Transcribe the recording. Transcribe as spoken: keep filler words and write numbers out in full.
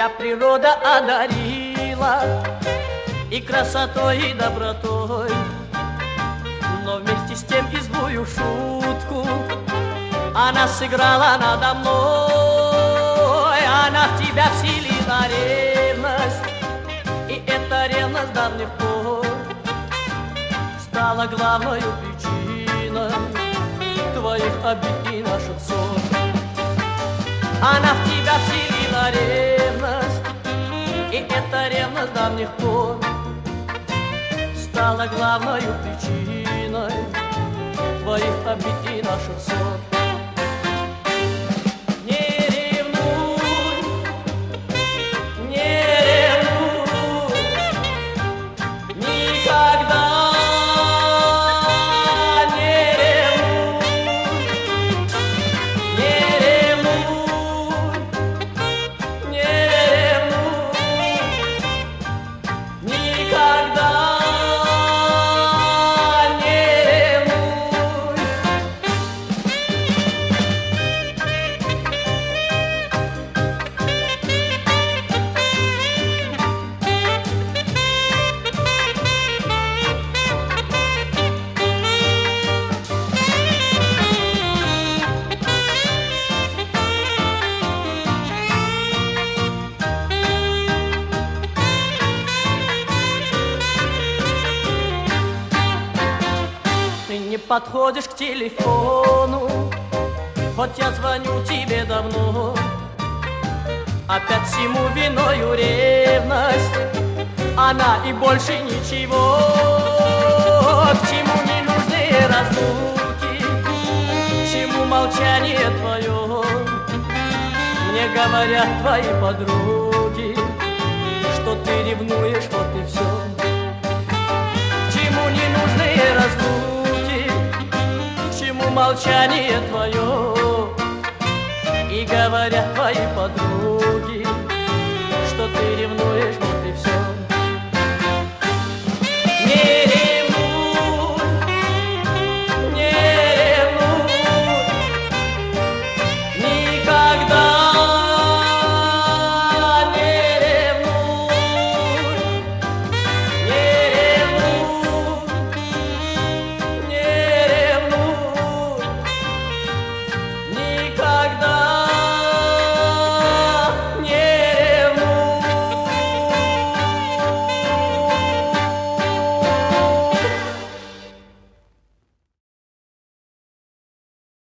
Тебя природа одарила и красотой, и добротой, но вместе с тем и злую шутку она сыграла надо мной. Она в тебя вселила ревность, и эта ревность давних пор стала главной причиной твоих обид и наших ссор. Она в тебя вселила ревность, и эта ревность давних пор стала главной причиной твоих обид и наших ссор. Не ревнуй, не ревнуй, никогда не ревнуй, не ревнуй, не ревнуй, никогда. Ты не подходишь к телефону, хоть я звоню тебе давно. Опять всему виною ревность, она и больше ничего. К чему ненужные разлуки, к чему молчание твое? Мне говорят твои подруги, что ты ревнуешь, вот и все. К чему ненужные разлуки, к чему молчание твое? И говорят твои подруги,